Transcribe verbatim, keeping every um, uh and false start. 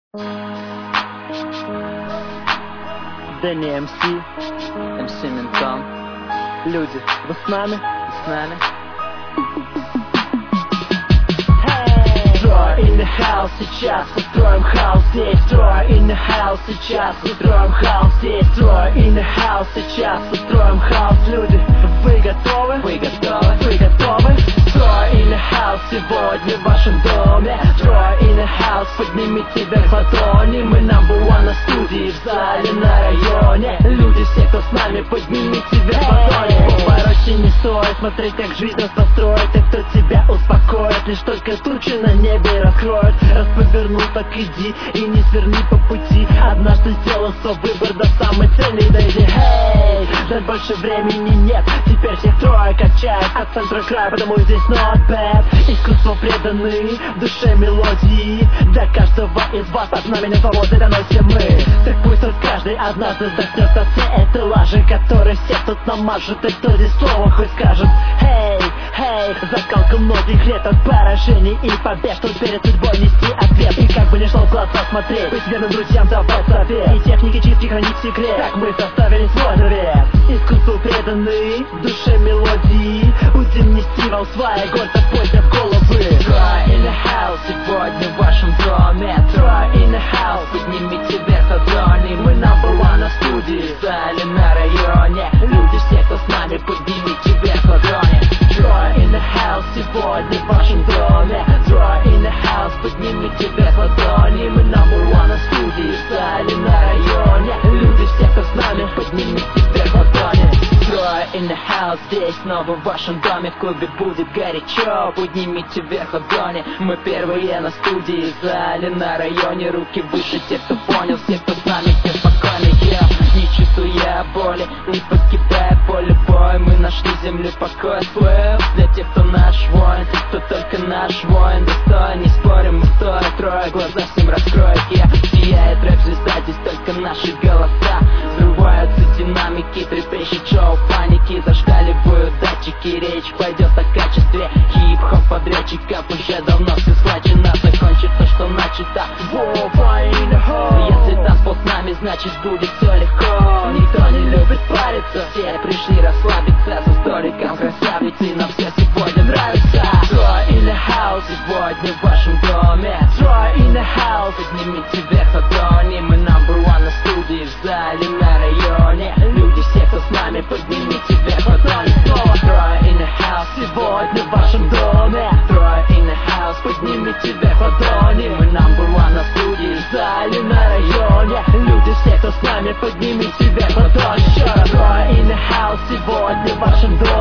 Дэнни эм си, эм си Ментон. Люди, вы с нами? Вы с нами? Throw in the house, сейчас устроим хаос здесь. Throw in the house, сейчас устроим хаос здесь. Throw in the house, сейчас устроим хаос. Люди, вы готовы? Вы готовы? Вы готовы? Throw in the house сегодня в вашем доме. Throw in the house, поднимите вверх ладони. Мы number one на студии, в зале, на районе. Люди, все, кто с нами, поднимите вверх ладони. Папаротти не стоит смотреть, как жизнь нас построит. И кто тебя успокоит, лишь только тучи на небе раскроют. Раз повернул, так иди и не сверни по пути. Однажды сделал свой выбор до самой цели, дойди. Hey, ждать больше времени нет. Теперь всех трое качают от центра к краю, потому здесь not bad. Искусство преданы, в душе мелодии. Для каждого из вас от нами не свободы доносим мы. Так пусть от каждый однажды вздохнет от все этой лажи, которые все тут намажут. И кто здесь слово хоть скажет. Hey, hey, закалка многих лет от поражений и побед, что перед судьбой нести ответ. И как бы не шло в глаза смотреть, быть верным друзьям давать совет. И техники чистки хранить секрет, так мы составили свой навет. Искусству преданы, в душе мелодии. Будем нести вам свои гордо подняв головы. Throw in the house, сегодня в вашем доме. Throw in the house, поднимите вверх ладони. Мы number one на студии, в зале, на районе. Люди, все, кто с нами, поднимите вверх ладони. Throw in the house, сегодня в вашем доме. Throw in the house, поднимите вверх ладони. Мы number one на студии, в зале, на районе. Люди, все, кто с нами, поднимите вверх ладони. Throw in the house, здесь снова в вашем доме. В клубе будет горячо, поднимите вверх ладони. Мы первые на студии, в зале, на районе. Руки выше, те, кто понял, все, кто с нами, все спокойны. Yeah. Не чувствуя боли, не покидая поле боя. Мы нашли землю покоя свой. Для тех, кто наш воин, тех, кто только наш воин. Достоин, не спорим, мы стоя трое, глаза всем раскроет. Yeah. Сияет рэп-звезда, здесь только наши голоса. Взрываются динамики, трепещет шоу паники. Зашкаливают датчики, речь пойдет о качестве хип-хоп подрядчиков. Уже давно все схвачено, закончит то, что начато. Если танцпол с нами, значит будет все легко. Никто не любит париться, все пришли расслабиться. Со столиком красавицы, нам все сегодня нравится. Throw in the house, сегодня в вашем доме. Throw in the house, поднимите вверх ладони. Мы number one на студии, в зале, на районе. Люди, все, кто с нами, поднимите вверх ладони. Снова throw in the house, сегодня в вашем доме. Throw in the house, поднимите вверх ладони. Мы number one на студии, в зале, на районе. Люди, все, кто с нами, поднимите вверх ладони. Еще раз throw in the house, сегодня в вашем доме.